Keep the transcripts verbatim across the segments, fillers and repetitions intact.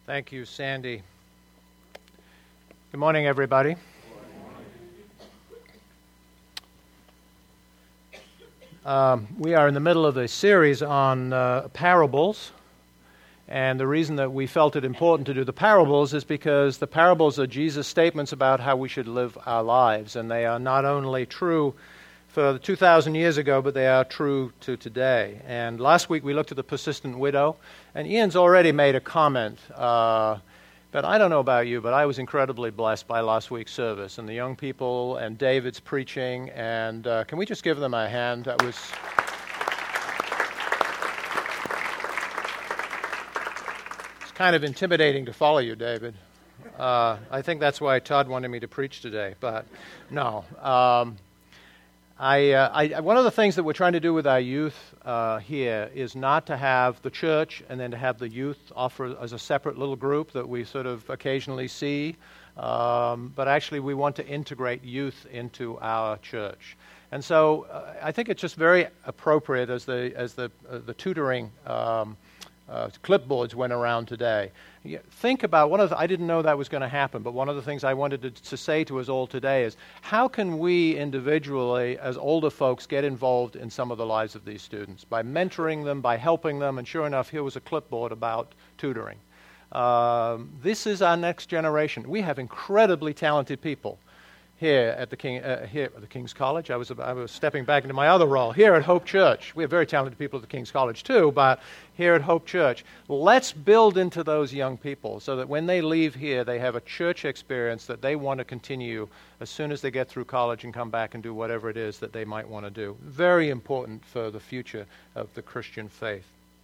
Thank you, Sandy. Good morning, everybody. Um, we are in the middle of a series on uh, parables, and the reason that we felt it important to do the parables is because the parables are Jesus' statements about how we should live our lives, and they are not only true for two thousand years ago, but they are true to today. And last week we looked at the persistent widow, and Ian's already made a comment, uh, but I don't know about you, but I was incredibly blessed by last week's service, and the young people, and David's preaching, and uh, can we just give them a hand? That was... It's kind of intimidating to follow you, David. Uh, I think that's why Todd wanted me to preach today, but no. Um, I, uh, I, one of the things that we're trying to do with our youth uh, here is not to have the church and then to have the youth offer as a separate little group that we sort of occasionally see, um, but actually we want to integrate youth into our church. And so uh, I think it's just very appropriate as the as the uh, the tutoring um, uh, clipboards went around today. Think about one of the, I didn't know that was going to happen, but one of the things I wanted to, to say to us all today is how can we individually, as older folks, get involved in some of the lives of these students by mentoring them, by helping them, and sure enough, here was a clipboard about tutoring. Um, this is our next generation. We have incredibly talented people here at the King, uh, here at the King's College. I was I was stepping back into my other role here at Hope Church. We have very talented people at the King's College too, but here at Hope Church, let's build into those young people so that when they leave here, they have a church experience that they want to continue as soon as they get through college and come back and do whatever it is that they might want to do. Very important for the future of the Christian faith.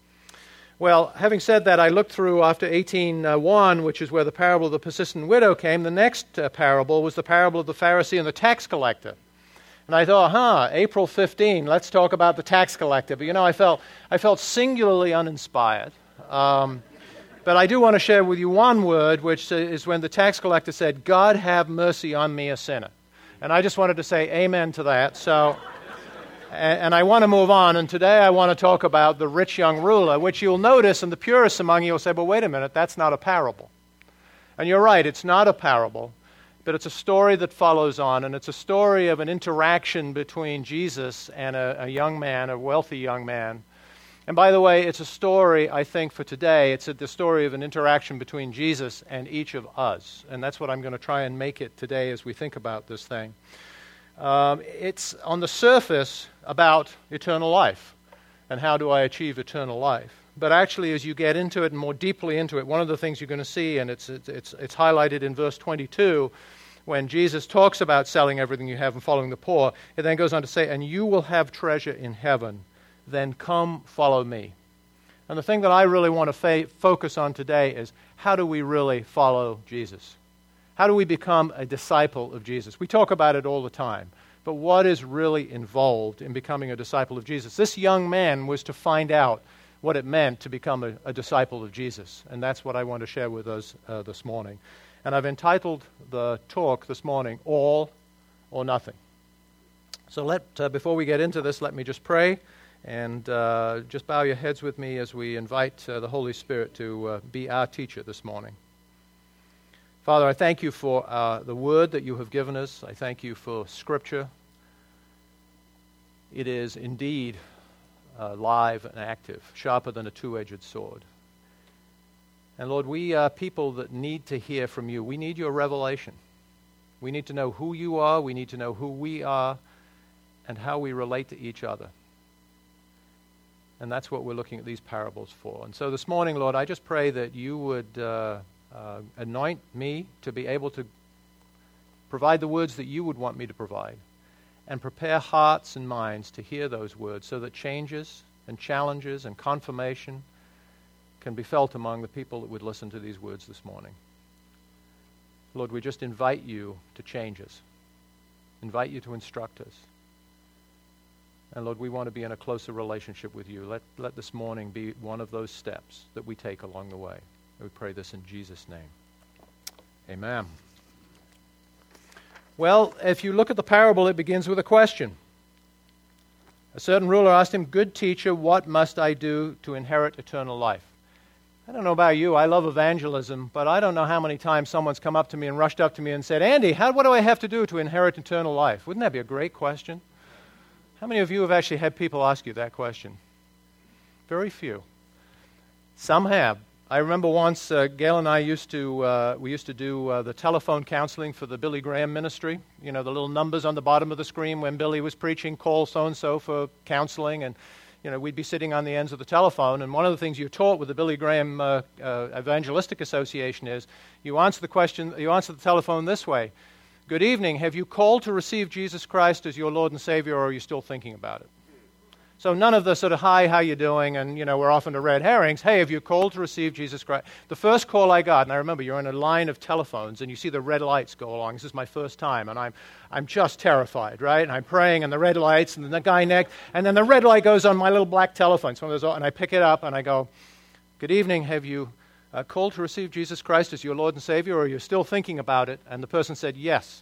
Well, having said that, I looked through after eighteen one, which is where the parable of the persistent widow came. The next uh, parable was the parable of the Pharisee and the tax collector. And I thought, huh, April fifteenth, let's talk about the tax collector. But, you know, I felt I felt singularly uninspired. Um, but I do want to share with you one word, which is when the tax collector said, "God have mercy on me, a sinner." And I just wanted to say amen to that. So... And I want to move on, and today I want to talk about the rich young ruler, which you'll notice, and the purists among you will say, well, wait a minute, that's not a parable. And you're right, it's not a parable, but it's a story that follows on, and it's a story of an interaction between Jesus and a, a young man, a wealthy young man. And by the way, it's a story, I think, for today, it's a, the story of an interaction between Jesus and each of us, and that's what I'm going to try and make it today as we think about this thing. Um, it's on the surface about eternal life and how do I achieve eternal life. But actually, as you get into it and more deeply into it, one of the things you're going to see, and it's it's it's, it's highlighted in verse twenty-two, when Jesus talks about selling everything you have and following the poor, it then goes on to say, "And you will have treasure in heaven. Then come follow me." And the thing that I really want to fa- focus on today is how do we really follow Jesus? How do we become a disciple of Jesus? We talk about it all the time, but what is really involved in becoming a disciple of Jesus? This young man was to find out what it meant to become a, a disciple of Jesus, and that's what I want to share with us uh, this morning. And I've entitled the talk this morning, All or Nothing. So let uh, before we get into this, let me just pray, and uh, just bow your heads with me as we invite uh, the Holy Spirit to uh, be our teacher this morning. Father, I thank you for uh, the word that you have given us. I thank you for Scripture. It is indeed uh, live and active, sharper than a two-edged sword. And Lord, we are people that need to hear from you. We need your revelation. We need to know who you are. We need to know who we are and how we relate to each other. And that's what we're looking at these parables for. And so this morning, Lord, I just pray that you would... Uh, Uh, anoint me to be able to provide the words that you would want me to provide and prepare hearts and minds to hear those words so that changes and challenges and confirmation can be felt among the people that would listen to these words this morning. Lord, we just invite you to change us, invite you to instruct us. And Lord, we want to be in a closer relationship with you. Let, let this morning be one of those steps that we take along the way. We pray this in Jesus' name. Amen. Well, if you look at the parable, it begins with a question. A certain ruler asked him, "Good teacher, what must I do to inherit eternal life?" I don't know about you, I love evangelism, but I don't know how many times someone's come up to me and rushed up to me and said, Andy, how, what do I have to do to inherit eternal life? Wouldn't that be a great question? How many of you have actually had people ask you that question? Very few. Some have. I remember once uh, Gail and I used to, uh, we used to do uh, the telephone counseling for the Billy Graham ministry. You know, the little numbers on the bottom of the screen when Billy was preaching, call so-and-so for counseling, and you know, we'd be sitting on the ends of the telephone, and one of the things you're taught with the Billy Graham uh, uh, Evangelistic Association is you answer the question, you answer the telephone this way: good evening, have you called to receive Jesus Christ as your Lord and Savior, or are you still thinking about it? So none of the sort of, hi, how you doing, and, you know, we're off into red herrings. Hey, have you called to receive Jesus Christ? The first call I got, and I remember you're in a line of telephones, and you see the red lights go along. This is my first time, and I'm I'm just terrified, right? And I'm praying, and the red lights, and then the guy next, and then the red light goes on my little black telephone. It's one of those, and I pick it up, and I go, good evening, have you uh, called to receive Jesus Christ as your Lord and Savior, or are you still thinking about it? And the person said, yes.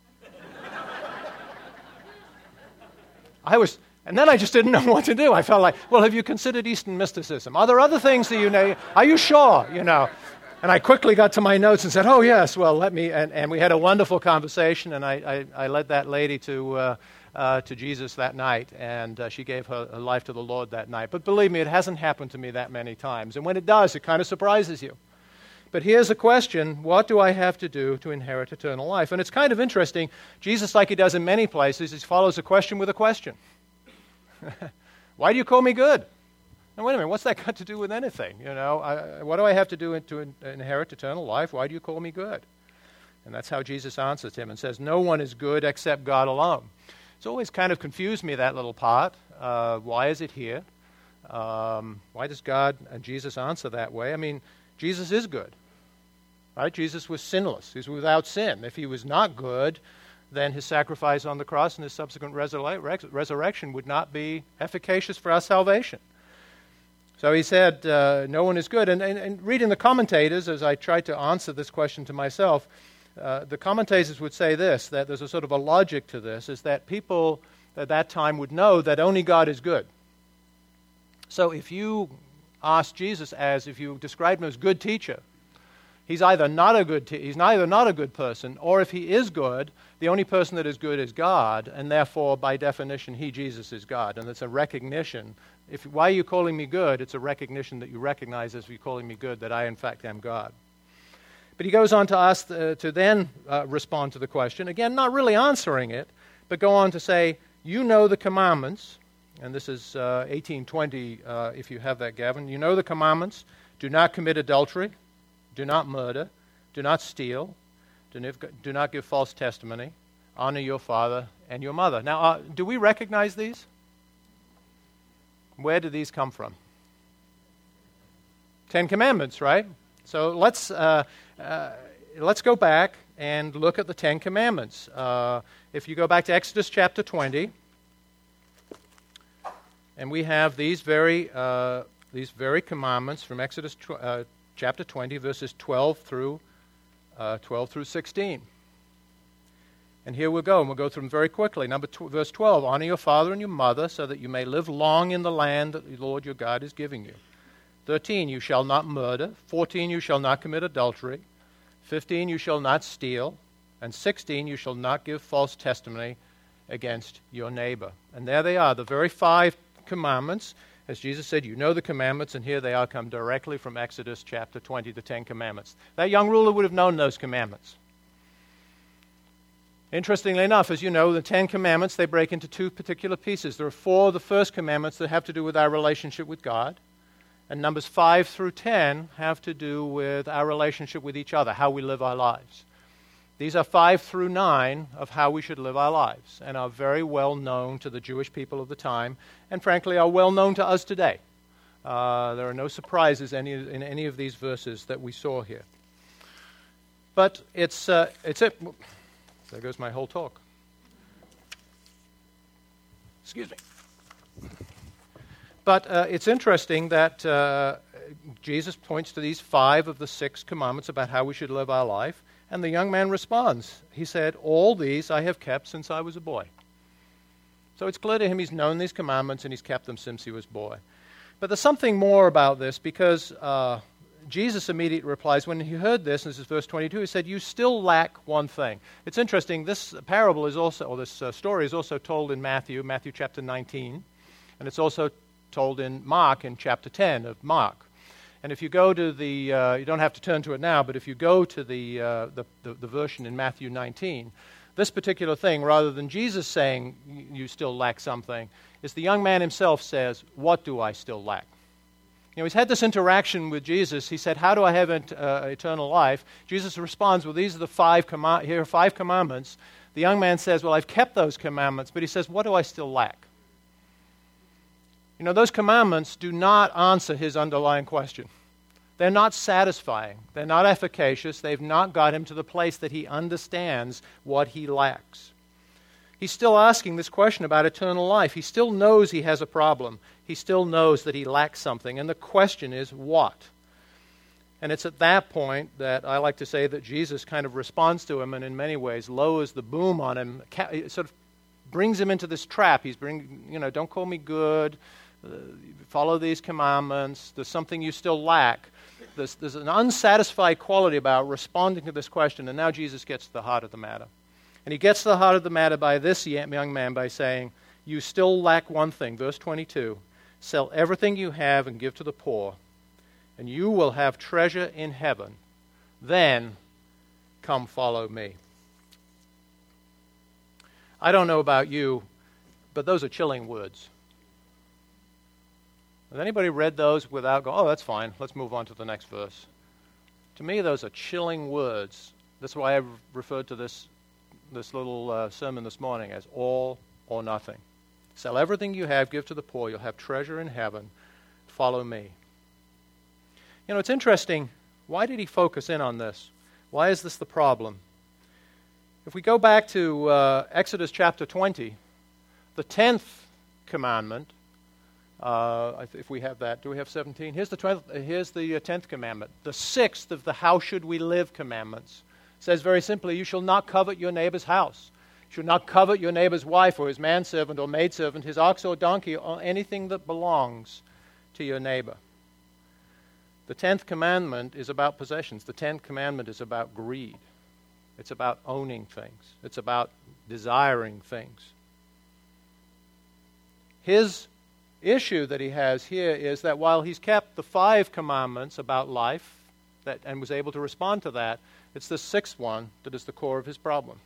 I was... And then I just didn't know what to do. I felt like, well, have you considered Eastern mysticism? Are there other things that you know? Are you sure? You know. And I quickly got to my notes and said, oh, yes, well, let me. And, and we had a wonderful conversation, and I, I, I led that lady to uh, uh, to Jesus that night, and uh, she gave her, her life to the Lord that night. But believe me, it hasn't happened to me that many times. And when it does, it kind of surprises you. But here's the question: what do I have to do to inherit eternal life? And it's kind of interesting. Jesus, like he does in many places, he follows a question with a question. Why do you call me good? Now, wait a minute, what's that got to do with anything? You know, I, what do I have to do to in, inherit eternal life? Why do you call me good? And that's how Jesus answers him and says, no one is good except God alone. It's always kind of confused me, that little part. Uh, why is it here? Um, why does God and Jesus answer that way? I mean, Jesus is good, right? Jesus was sinless. He was without sin. If he was not good, then his sacrifice on the cross and his subsequent resur- resurrection would not be efficacious for our salvation. So he said, uh, no one is good. And, and, and reading the commentators, as I tried to answer this question to myself, uh, the commentators would say this, that there's a sort of a logic to this, is that people at that time would know that only God is good. So if you ask Jesus as, if you describe him as good teacher, he's either not a good te- he's neither not a good person, or if he is good, the only person that is good is God, and therefore, by definition, he, Jesus, is God. And it's a recognition. If why are you calling me good? It's a recognition that you recognize as you're calling me good, that I, in fact, am God. But he goes on to ask, uh, to then uh, respond to the question, again, not really answering it, but go on to say, you know the commandments, and this is uh, eighteen twenty, uh, if you have that, Gavin. You know the commandments: do not commit adultery, do not murder, do not steal, do not give false testimony, honor your father and your mother. Now, uh, do we recognize these? Where do these come from? Ten Commandments, right? So let's uh, uh, let's go back and look at the Ten Commandments. Uh, if you go back to Exodus chapter twenty, and we have these very uh, these very commandments from Exodus tw- uh, chapter twenty, verses twelve through uh, twelve through sixteen. And here we'll go, and we'll go through them very quickly. Number tw- verse twelve: honor your father and your mother, so that you may live long in the land that the Lord your God is giving you. thirteen, you shall not murder. fourteen, you shall not commit adultery. fifteen, you shall not steal. And sixteen, you shall not give false testimony against your neighbor. And there they are, the very five commandments. As Jesus said, you know the commandments, and here they are, come directly from Exodus chapter twenty, the Ten Commandments. That young ruler would have known those commandments. Interestingly enough, as you know, the Ten Commandments, they break into two particular pieces. There are four of the first commandments that have to do with our relationship with God, and numbers five through ten have to do with our relationship with each other, how we live our lives. These are five through nine of how we should live our lives, and are very well known to the Jewish people of the time, and frankly are well known to us today. Uh, there are no surprises any, in any of these verses that we saw here. But it's uh, it's it. There goes my whole talk. Excuse me. But uh, it's interesting that uh, Jesus points to these five of the six commandments about how we should live our life. And the young man responds. He said, all these I have kept since I was a boy. So it's clear to him he's known these commandments and he's kept them since he was a boy. But there's something more about this, because uh, Jesus immediately replies, when he heard this, and this is verse twenty-two, he said, "You still lack one thing." It's interesting, this parable is also, or this uh, story is also told in Matthew, Matthew chapter nineteen, and it's also told in Mark in chapter ten of Mark. And if you go to the, uh, you don't have to turn to it now, but if you go to the, uh, the, the, the version in Matthew nineteen, this particular thing, rather than Jesus saying, "You still lack something," is the young man himself says, "What do I still lack?" You know, he's had this interaction with Jesus. He said, "How do I have et- uh, eternal life?" Jesus responds, "Well, these are the five command- here are five commandments." The young man says, "Well, I've kept those commandments," but he says, "What do I still lack?" You know, those commandments do not answer his underlying question. They're not satisfying. They're not efficacious. They've not got him to the place that he understands what he lacks. He's still asking this question about eternal life. He still knows he has a problem. He still knows that he lacks something. And the question is, what? And it's at that point that I like to say that Jesus kind of responds to him and in many ways lowers the boom on him, sort of brings him into this trap. He's bringing, you know, "Don't call me good. Uh, follow these commandments. There's something you still lack." There's, there's an unsatisfied quality about responding to this question. And now Jesus gets to the heart of the matter. And he gets to the heart of the matter by this young man by saying, "You still lack one thing." Verse twenty-two, "Sell everything you have and give to the poor, and you will have treasure in heaven. Then come follow me." I don't know about you, but those are chilling words. Has anybody read those without going, "Oh, that's fine, let's move on to the next verse"? To me, those are chilling words. That's why I referred to this this little uh, sermon this morning as all or nothing. Sell everything you have, give to the poor, you'll have treasure in heaven, follow me. You know, it's interesting, why did he focus in on this? Why is this the problem? If we go back to uh, Exodus chapter twenty, the tenth commandment, uh, if we have that, do we have seventeen? Here's the twelfth, here's the tenth commandment. The sixth of the "how should we live" commandments says very simply, "You shall not covet your neighbor's house. You shall not covet your neighbor's wife or his manservant or maidservant, his ox or donkey, or anything that belongs to your neighbor." The tenth commandment is about possessions. The tenth commandment is about greed. It's about owning things. It's about desiring things. His issue that he has here is that while he's kept the five commandments about life that, and was able to respond to that, it's the sixth one that is the core of his problem.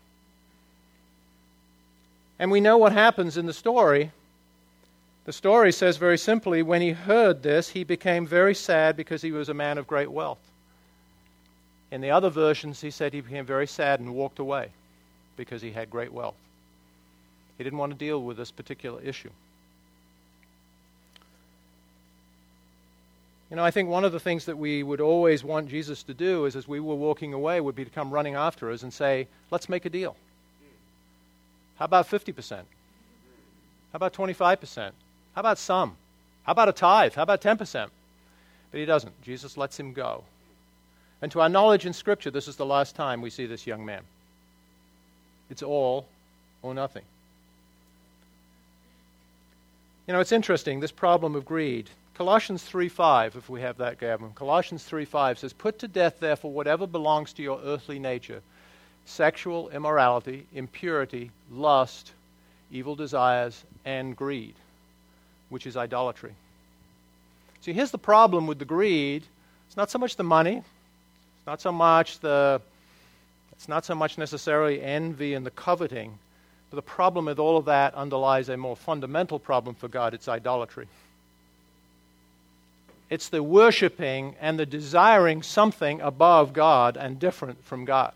And we know what happens in the story. The story says very simply, when he heard this, he became very sad because he was a man of great wealth. In the other versions, he said he became very sad and walked away because he had great wealth. He didn't want to deal with this particular issue. You know, I think one of the things that we would always want Jesus to do is, as we were walking away, would be to come running after us and say, "Let's make a deal. How about fifty percent? How about twenty-five percent? How about some? How about a tithe? How about ten percent? But he doesn't. Jesus lets him go. And to our knowledge in Scripture, this is the last time we see this young man. It's all or nothing. You know, it's interesting, this problem of greed. Colossians three five, if we have that, Gavin. Colossians three five says, "Put to death, therefore, whatever belongs to your earthly nature, sexual immorality, impurity, lust, evil desires, and greed," which is idolatry. See, here's the problem with the greed. It's not so much the money. It's not so much the, it's not so much necessarily envy and the coveting. But the problem with all of that underlies a more fundamental problem for God. It's idolatry. It's the worshiping and the desiring something above God and different from God.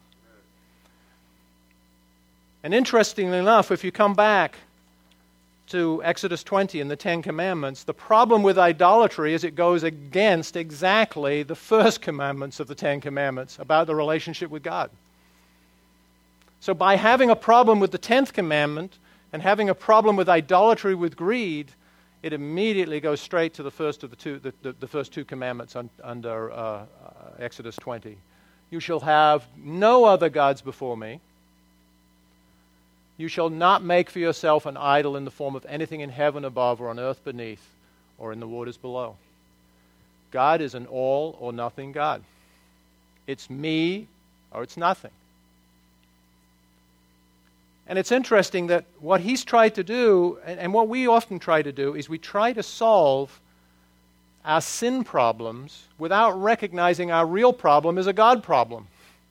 And interestingly enough, if you come back to Exodus twenty and the Ten Commandments, the problem with idolatry is it goes against exactly the first commandments of the Ten Commandments about the relationship with God. So by having a problem with the tenth commandment and having a problem with idolatry with greed, it immediately goes straight to the first of the two, the, the, the first two commandments un, under uh, uh, Exodus twenty. You shall have no other gods before me. You shall not make for yourself an idol in the form of anything in heaven above or on earth beneath or in the waters below. God is an all or nothing God. It's me or it's nothing. And it's interesting that what he's tried to do, and, and what we often try to do, is we try to solve our sin problems without recognizing our real problem is a God problem.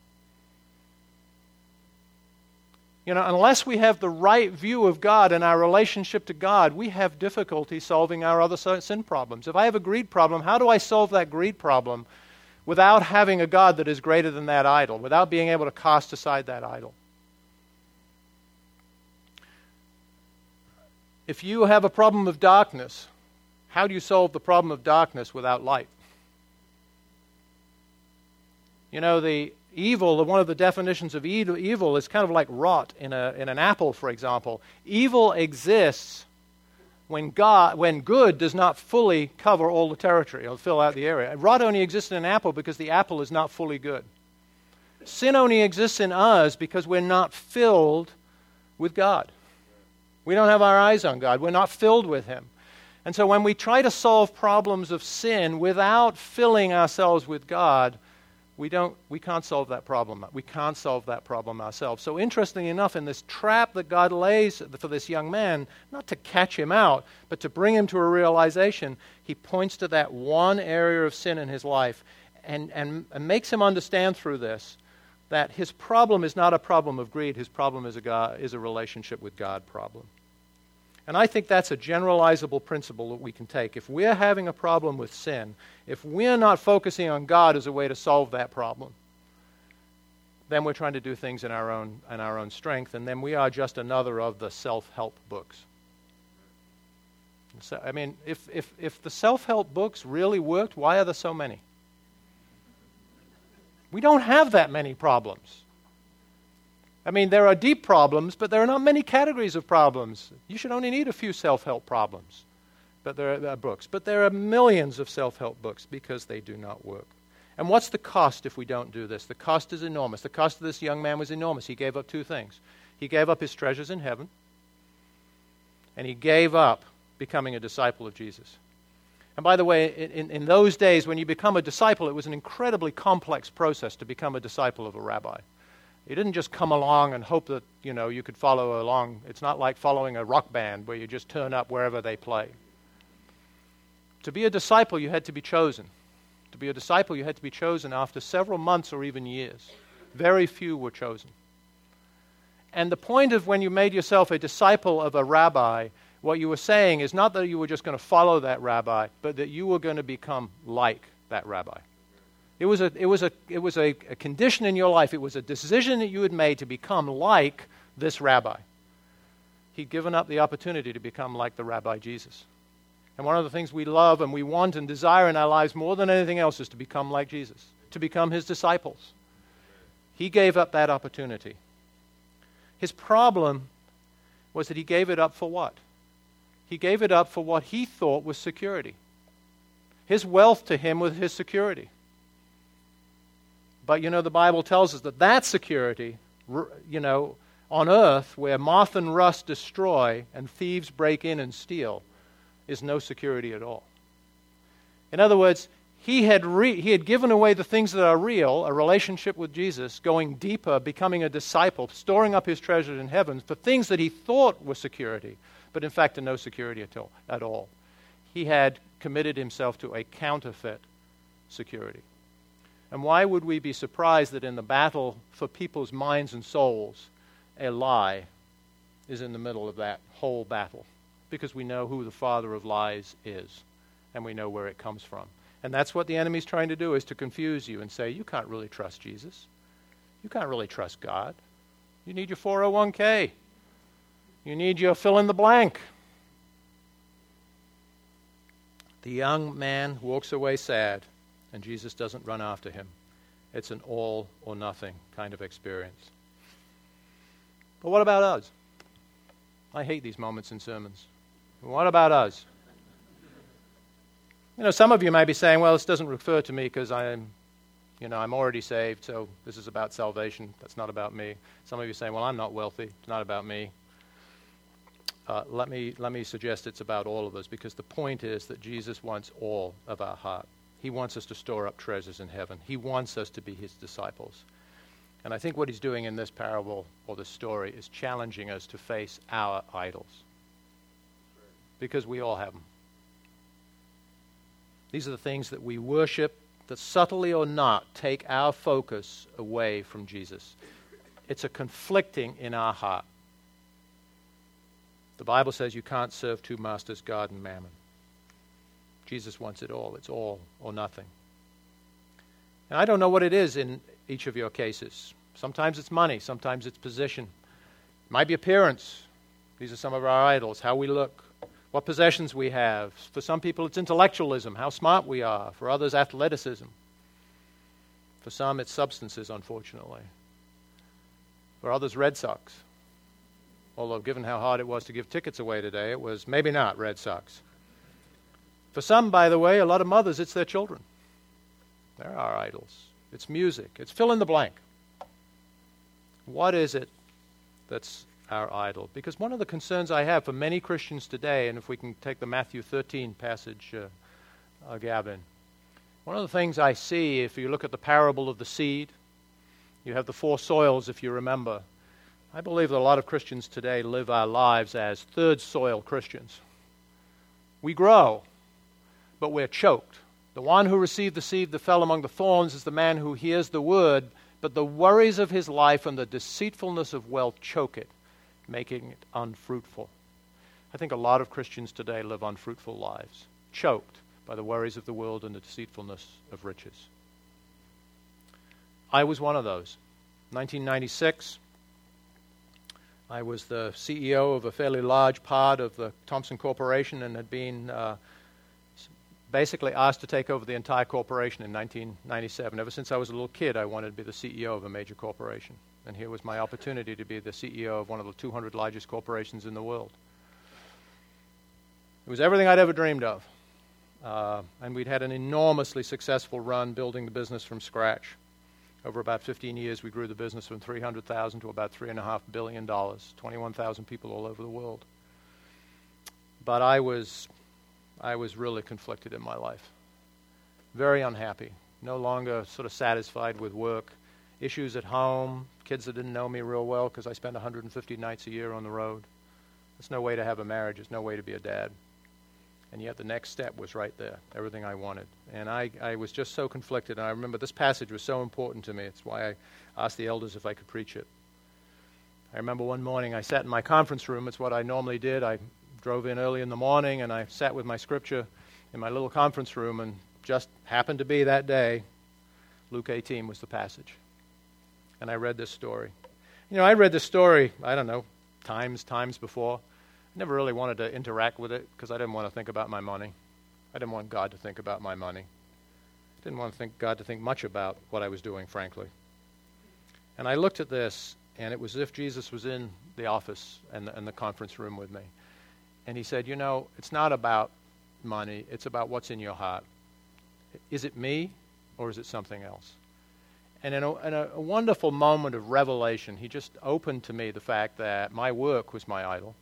You know, unless we have the right view of God and our relationship to God, we have difficulty solving our other sin problems. If I have a greed problem, how do I solve that greed problem without having a God that is greater than that idol, without being able to cast aside that idol? If you have a problem of darkness, how do you solve the problem of darkness without light? You know, the evil, one of the definitions of evil is kind of like rot in a in an apple, for example. Evil exists when God, when good does not fully cover all the territory or fill out the area. Rot only exists in an apple because the apple is not fully good. Sin only exists in us because we're not filled with God. We don't have our eyes on God. We're not filled with Him. And so when we try to solve problems of sin without filling ourselves with God, we don't, we can't solve that problem. We can't solve that problem ourselves. So interestingly enough, in this trap that God lays for this young man, not to catch him out, but to bring him to a realization, He points to that one area of sin in his life and, and, and makes him understand through this that his problem is not a problem of greed. His problem is a God, is a relationship with God problem. And I think that's a generalizable principle that we can take. If we're having a problem with sin, if we're not focusing on God as a way to solve that problem, then we're trying to do things in our own in our own strength, and then we are just another of the self-help books. So, I mean, if if if the self-help books really worked, why are there so many? We don't have that many problems. I mean, there are deep problems, but there are not many categories of problems. You should only need a few self-help problems, but there are, there are books. But there are millions of self-help books because they do not work. And what's the cost if we don't do this? The cost is enormous. The cost of this young man was enormous. He gave up two things. He gave up his treasures in heaven, and he gave up becoming a disciple of Jesus. And by the way, in, in those days, when you become a disciple, it was an incredibly complex process to become a disciple of a rabbi. You didn't just come along and hope that, you know, you could follow along. It's not like following a rock band where you just turn up wherever they play. To be a disciple, you had to be chosen. To be a disciple, you had to be chosen after several months or even years. Very few were chosen. And the point of when you made yourself a disciple of a rabbi, what you were saying is not that you were just going to follow that rabbi, but that you were going to become like that rabbi. It was a it was a it was a, a condition in your life. It was a decision that you had made to become like this rabbi. He'd given up the opportunity to become like the Rabbi Jesus. And one of the things we love and we want and desire in our lives more than anything else is to become like Jesus, to become His disciples. He gave up that opportunity. His problem was that he gave it up for what? He gave it up for what he thought was security. His wealth to him was his security. But, you know, the Bible tells us that that security, you know, on earth where moth and rust destroy and thieves break in and steal, is no security at all. In other words, he had re- he had given away the things that are real, a relationship with Jesus, going deeper, becoming a disciple, storing up his treasures in heaven for things that he thought were security, but in fact are no security at all. At all. He had committed himself to a counterfeit security. And why would we be surprised that in the battle for people's minds and souls, a lie is in the middle of that whole battle? Because we know who the father of lies is, and we know where it comes from. And that's what the enemy's trying to do, is to confuse you and say, you can't really trust Jesus. You can't really trust God. You need your four oh one k. You need your fill in the blank. The young man walks away sad, and Jesus doesn't run after him. It's an all or nothing kind of experience. But what about us? I hate these moments in sermons. What about us? You know, some of you may be saying, well, this doesn't refer to me because I'm, you know, I'm already saved, so this is about salvation. That's not about me. Some of you are saying, well, I'm not wealthy. It's not about me. Uh, let me let me suggest it's about all of us, because the point is that Jesus wants all of our heart. He wants us to store up treasures in heaven. He wants us to be his disciples. And I think what he's doing in this parable or this story is challenging us to face our idols. Because we all have them. These are the things that we worship that subtly or not take our focus away from Jesus. It's a conflicting in our heart. The Bible says you can't serve two masters, God and mammon. Jesus wants it all. It's all or nothing. And I don't know what it is in each of your cases. Sometimes it's money. Sometimes it's position. It might be appearance. These are some of our idols. How we look. What possessions we have. For some people it's intellectualism. How smart we are. For others, athleticism. For some it's substances, unfortunately. For others, Red Sox. Although given how hard it was to give tickets away today, it was maybe not Red Sox. For some, by the way, a lot of mothers, it's their children. They're our idols. It's music. It's fill in the blank. What is it that's our idol? Because one of the concerns I have for many Christians today, and if we can take the Matthew thirteen passage, uh, uh, Gavin, one of the things I see, if you look at the parable of the seed, you have the four soils, if you remember. I believe that a lot of Christians today live our lives as third soil Christians. We grow, but we're choked. The one who received the seed that fell among the thorns is the man who hears the word, but the worries of his life and the deceitfulness of wealth choke it, making it unfruitful. I think a lot of Christians today live unfruitful lives, choked by the worries of the world and the deceitfulness of riches. I was one of those. nineteen ninety-six, I was the C E O of a fairly large part of the Thompson Corporation and had been uh, basically asked to take over the entire corporation in nineteen ninety-seven. Ever since I was a little kid, I wanted to be the C E O of a major corporation. And here was my opportunity to be the C E O of one of the two hundred largest corporations in the world. It was everything I'd ever dreamed of. Uh, and we'd had an enormously successful run building the business from scratch. Over about fifteen years, we grew the business from three hundred thousand dollars to about three point five billion dollars, twenty-one thousand people all over the world. But I was, I was really conflicted in my life. Very unhappy, no longer sort of satisfied with work. Issues at home, kids that didn't know me real well because I spent one hundred fifty nights a year on the road. There's no way to have a marriage. There's no way to be a dad. And yet the next step was right there, everything I wanted. And I, I was just so conflicted. And I remember this passage was so important to me. It's why I asked the elders if I could preach it. I remember one morning I sat in my conference room. It's what I normally did. I drove in early in the morning and I sat with my scripture in my little conference room, and just happened to be that day, Luke eighteen was the passage. And I read this story. You know, I read this story, I don't know, times, times before. I never really wanted to interact with it because I didn't want to think about my money. I didn't want God to think about my money. I didn't want to think God to think much about what I was doing, frankly. And I looked at this, and it was as if Jesus was in the office and the, and the conference room with me. And he said, you know, it's not about money. It's about what's in your heart. Is it me or is it something else? And in a, in a, a wonderful moment of revelation, he just opened to me the fact that my work was my idol.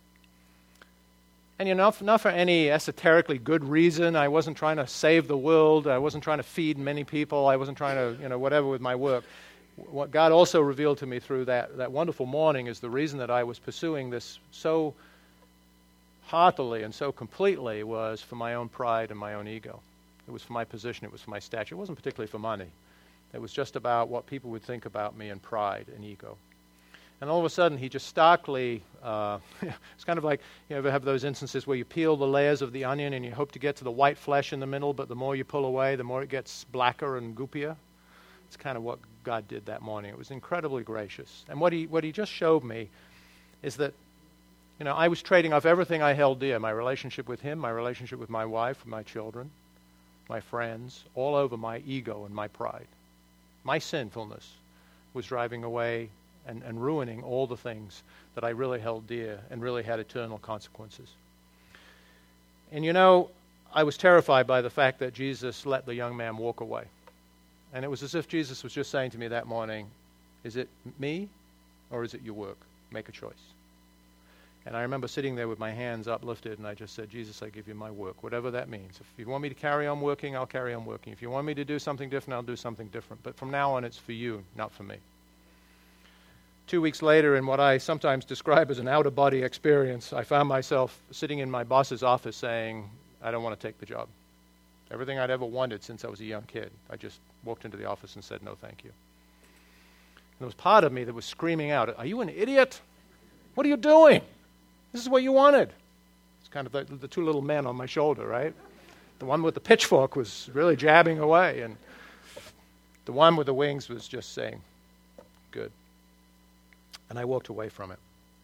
And you know, not for any esoterically good reason. I wasn't trying to save the world. I wasn't trying to feed many people. I wasn't trying to, you know, whatever with my work. What God also revealed to me through that, that wonderful morning is the reason that I was pursuing this so heartily and so completely was for my own pride and my own ego. It was for my position. It was for my stature. It wasn't particularly for money. It was just about what people would think about me and pride and ego. And all of a sudden, he just starkly, uh, it's kind of like, you ever have those instances where you peel the layers of the onion and you hope to get to the white flesh in the middle, but the more you pull away, the more it gets blacker and goopier. It's kind of what God did that morning. It was incredibly gracious. And what he what he just showed me is that, you know, I was trading off everything I held dear, my relationship with him, my relationship with my wife, my children, my friends, all over my ego and my pride. My sinfulness was driving away And, and ruining all the things that I really held dear and really had eternal consequences. And you know, I was terrified by the fact that Jesus let the young man walk away. And it was as if Jesus was just saying to me that morning, is it me or is it your work? Make a choice. And I remember sitting there with my hands uplifted, and I just said, Jesus, I give you my work, whatever that means. If you want me to carry on working, I'll carry on working. If you want me to do something different, I'll do something different. But from now on, it's for you, not for me. Two weeks later, in what I sometimes describe as an out-of-body experience, I found myself sitting in my boss's office saying, I don't want to take the job. Everything I'd ever wanted since I was a young kid. I just walked into the office and said, no, thank you. And there was part of me that was screaming out, are you an idiot? What are you doing? This is what you wanted. It's kind of the, the two little men on my shoulder, right? The one with the pitchfork was really jabbing away, and the one with the wings was just saying, good. And I walked away from it.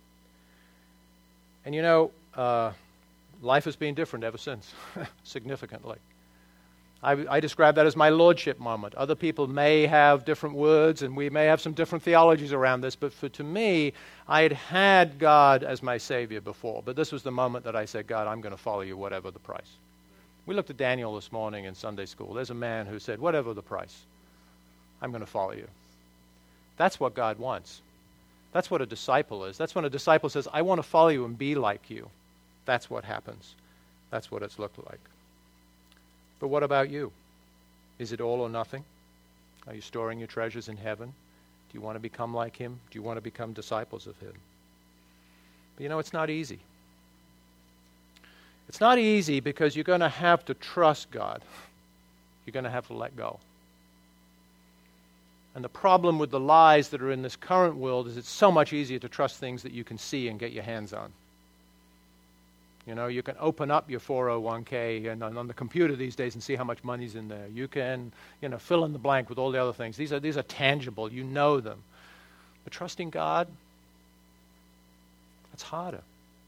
And you know, uh, life has been different ever since, significantly. I, I describe that as my lordship moment. Other people may have different words, and we may have some different theologies around this, but for to me, I had had God as my Savior before, but this was the moment that I said, God, I'm going to follow you whatever the price. We looked at Daniel this morning in Sunday school. There's a man who said, whatever the price, I'm going to follow you. That's what God wants. That's what a disciple is. That's when a disciple says, I want to follow you and be like you. That's what happens. That's what it's looked like. But what about you? Is it all or nothing? Are you storing your treasures in heaven? Do you want to become like him? Do you want to become disciples of him? But you know, it's not easy. It's not easy because you're going to have to trust God. You're going to have to let go. And the problem with the lies that are in this current world is it's so much easier to trust things that you can see and get your hands on. You know, you can open up your four oh one k and on, on the computer these days and see how much money's in there. You can, you know, fill in the blank with all the other things. These are these are tangible. You know them. But trusting God, that's harder.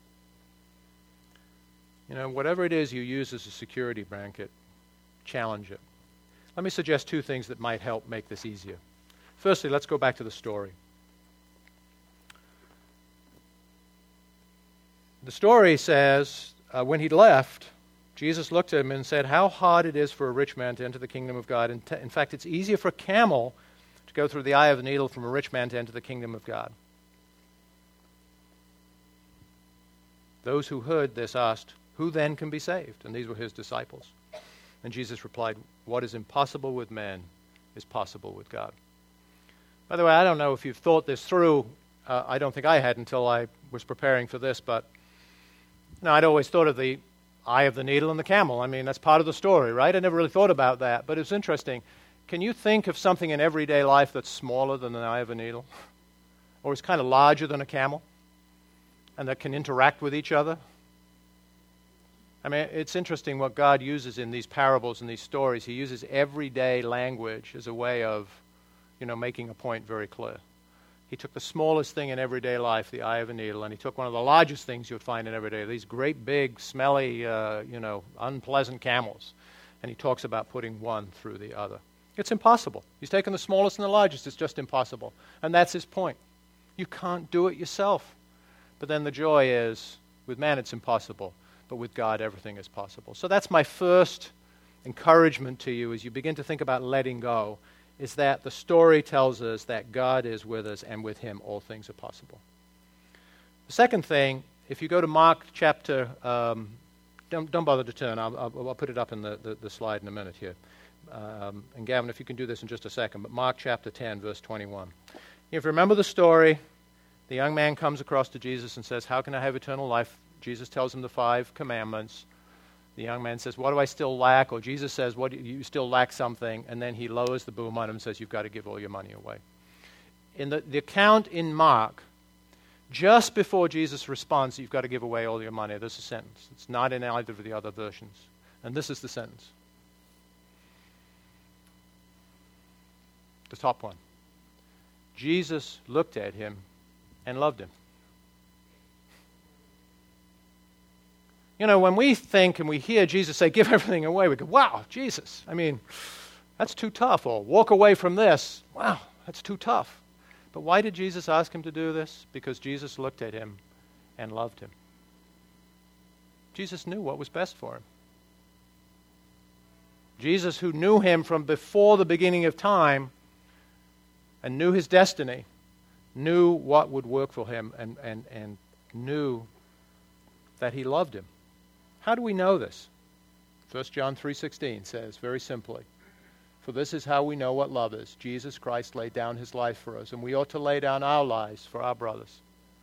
You know, whatever it is you use as a security blanket, challenge it. Let me suggest two things that might help make this easier. Firstly, let's go back to the story. The story says, uh, when he'd left, Jesus looked at him and said, how hard it is for a rich man to enter the kingdom of God. In, t- in fact, it's easier for a camel to go through the eye of the needle from a rich man to enter the kingdom of God. Those who heard this asked, who then can be saved? And these were his disciples. And Jesus replied, what is impossible with man is possible with God. By the way, I don't know if you've thought this through. Uh, I don't think I had until I was preparing for this, but no, I'd always thought of the eye of the needle and the camel. I mean, that's part of the story, right? I never really thought about that, but it's interesting. Can you think of something in everyday life that's smaller than the eye of a needle? Or is kind of larger than a camel? And that can interact with each other? I mean, it's interesting what God uses in these parables and these stories. He uses everyday language as a way of, you know, making a point very clear. He took the smallest thing in everyday life, the eye of a needle, and he took one of the largest things you would find in everyday, these great, big, smelly, uh, you know, unpleasant camels, and he talks about putting one through the other. It's impossible. He's taken the smallest and the largest. It's just impossible. And that's his point. You can't do it yourself. But then the joy is, with man it's impossible, but with God everything is possible. So that's my first encouragement to you as you begin to think about letting go, is that the story tells us that God is with us, and with him all things are possible. The second thing, if you go to Mark chapter, um, don't, don't bother to turn, I'll, I'll, I'll put it up in the, the, the slide in a minute here. Um, and Gavin, if you can do this in just a second, but Mark chapter ten, verse twenty-one. If you remember the story, the young man comes across to Jesus and says, how can I have eternal life? Jesus tells him the five commandments. The young man says, what do I still lack? Or Jesus says, what do you, you still lack something. And then he lowers the boom on him and says, you've got to give all your money away. In the, the account in Mark, just before Jesus responds, you've got to give away all your money, there's a sentence. It's not in either of the other versions. And this is the sentence. The top one. Jesus looked at him and loved him. You know, when we think and we hear Jesus say, give everything away, we go, wow, Jesus, I mean, that's too tough. Or walk away from this. Wow, that's too tough. But why did Jesus ask him to do this? Because Jesus looked at him and loved him. Jesus knew what was best for him. Jesus, who knew him from before the beginning of time and knew his destiny, knew what would work for him and, and, and knew that he loved him. How do we know this? First John three sixteen says very simply, "For this is how we know what love is. Jesus Christ laid down his life for us, and we ought to lay down our lives for our brothers."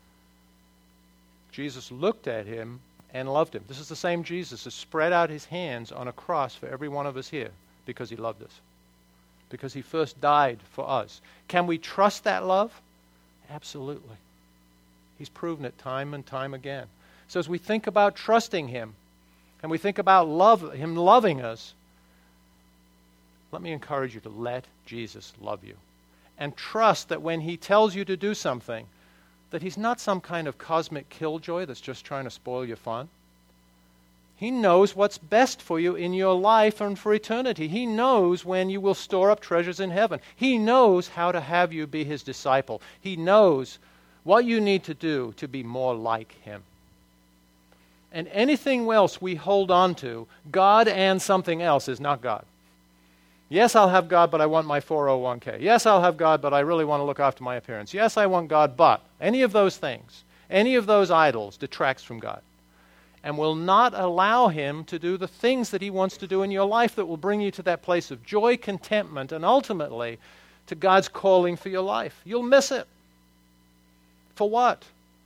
Jesus looked at him and loved him. This is the same Jesus who spread out his hands on a cross for every one of us here because he loved us, because he first died for us. Can we trust that love? Absolutely. He's proven it time and time again. So as we think about trusting him, and we think about love, him loving us, let me encourage you to let Jesus love you. And trust that when he tells you to do something, that he's not some kind of cosmic killjoy that's just trying to spoil your fun. He knows what's best for you in your life and for eternity. He knows when you will store up treasures in heaven. He knows how to have you be his disciple. He knows what you need to do to be more like him. And anything else we hold on to, God and something else, is not God. Yes, I'll have God, but I want my four oh one k. Yes, I'll have God, but I really want to look after my appearance. Yes, I want God, but any of those things, any of those idols detracts from God and will not allow him to do the things that he wants to do in your life that will bring you to that place of joy, contentment, and ultimately to God's calling for your life. You'll miss it. For what?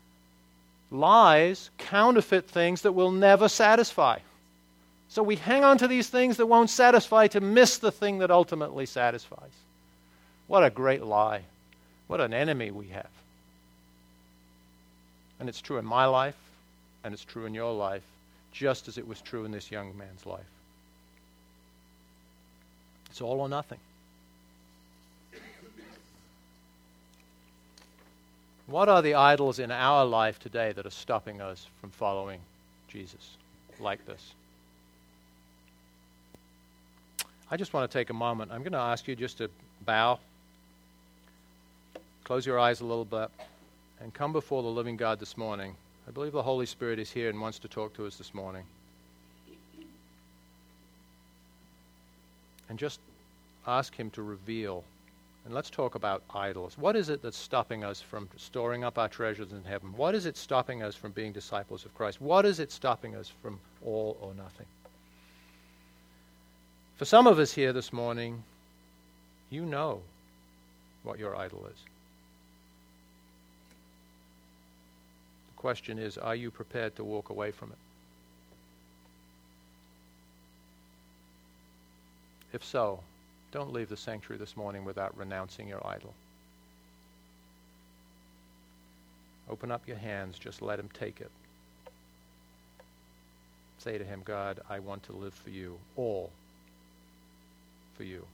Lies, counterfeit things that will never satisfy. So we hang on to these things that won't satisfy to miss the thing that ultimately satisfies. What a great lie. What an enemy we have. And it's true in my life, and it's true in your life, just as it was true in this young man's life. It's all or nothing. What are the idols in our life today that are stopping us from following Jesus like this? I just want to take a moment. I'm going to ask you just to bow, close your eyes a little bit, and come before the living God this morning. I believe the Holy Spirit is here and wants to talk to us this morning. And just ask him to reveal. And let's talk about idols. What is it that's stopping us from storing up our treasures in heaven? What is it stopping us from being disciples of Christ? What is it stopping us from all or nothing? For some of us here this morning, you know what your idol is. The question is, are you prepared to walk away from it? If so, don't leave the sanctuary this morning without renouncing your idol. Open up your hands, just let him take it. Say to him, God, I want to live for you, all for you.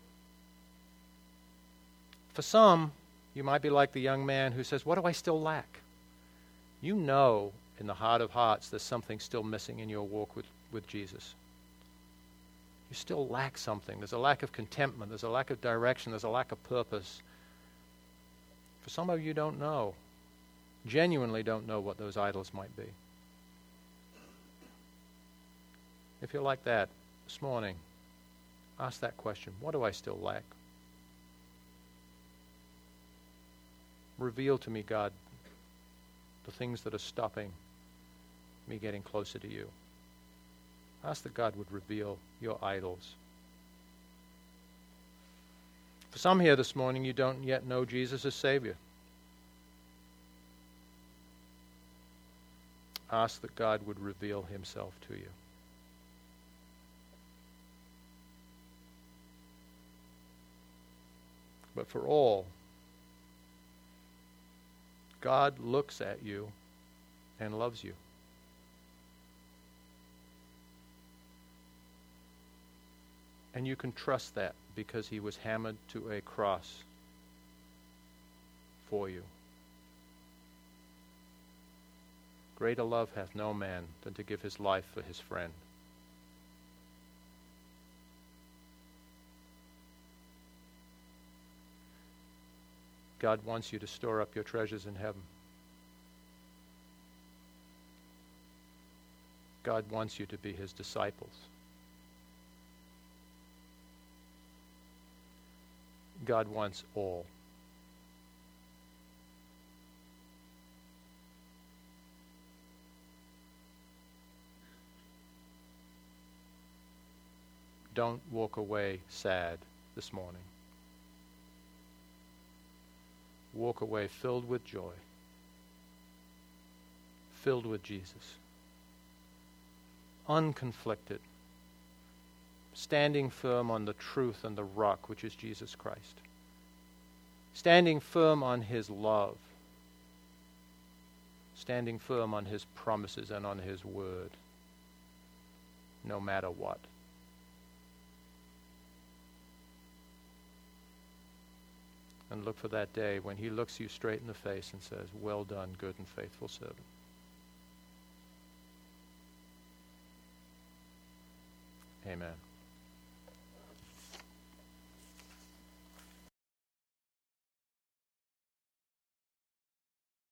For some, you might be like the young man who says, what do I still lack? You know in the heart of hearts there's something still missing in your walk with, with Jesus. You still lack something. There's a lack of contentment. There's a lack of direction. There's a lack of purpose. For some of you don't know, genuinely don't know what those idols might be. If you're like that this morning, ask that question. What do I still lack? Reveal to me, God, the things that are stopping me getting closer to you. Ask that God would reveal your idols. For some here this morning, you don't yet know Jesus as Savior. Ask that God would reveal himself to you. But for all, God looks at you and loves you. And you can trust that because he was hammered to a cross for you. Greater love hath no man than to give his life for his friend. God wants you to store up your treasures in heaven. God wants you to be his disciples. God wants all. Don't walk away sad this morning. Walk away filled with joy, filled with Jesus, unconflicted, standing firm on the truth and the rock, which is Jesus Christ, standing firm on his love, standing firm on his promises and on his word, no matter what. And look for that day when he looks you straight in the face and says, "Well done, good and faithful servant." Amen.